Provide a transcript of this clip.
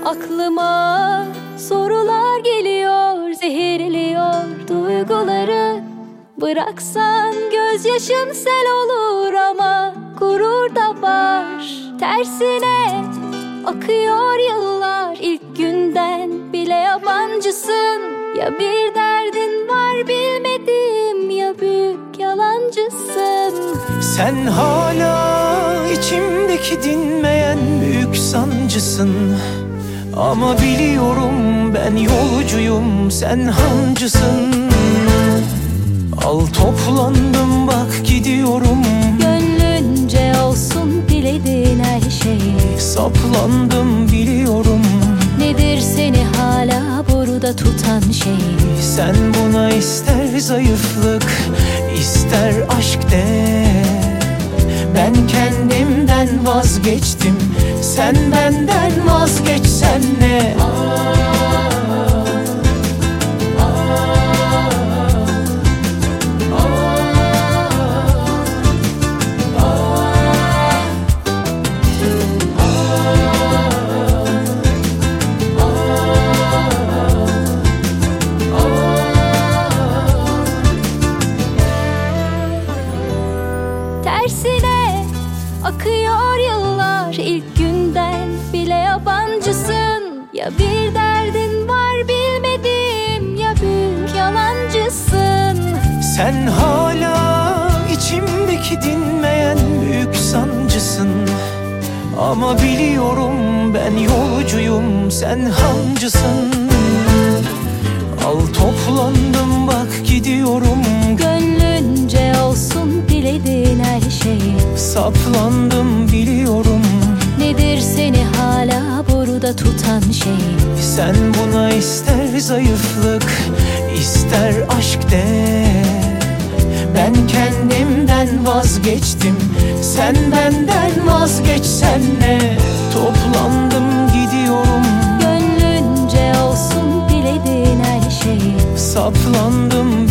Aklıma sorular geliyor, zehirliyor duyguları. Bıraksan gözyaşım sel olur ama gurur da var. Tersine akıyor yıllar, ilk günden bile yabancısın. Ya bir derdin var bilmediğim, ya büyük yalancısın. Sen hala içimdeki dinmeyen büyük sancısın. Ama biliyorum ben yolcuyum, sen hancısın. Al toplandım bak gidiyorum. Gönlünce olsun dilediğin her şeyi. Saplandım biliyorum. Nedir seni hala burada tutan şey? Sen buna ister zayıflık, ister aşk de. Ben kendimden vazgeçtim, sen benden vazgeçsen ne? Tersine akıyor yıllar, ilk günden bile yabancısın. Ya bir derdin var bilmediğim, ya büyük yalancısın. Sen hala içimdeki dinmeyen büyük sancısın. Ama biliyorum ben yolcuyum, sen hancısın. Al toplandım bak gidiyorum. Gönlünce olsun dilediğin her şeyi. Saplandım biliyorum. Nedir seni hala burada tutan şey? Sen buna ister zayıflık, ister aşk de. Ben kendimden vazgeçtim, sen benden vazgeçsen ne? Toplandım gidiyorum. Gönlünce olsun dilediğin her şeyi. Saplandım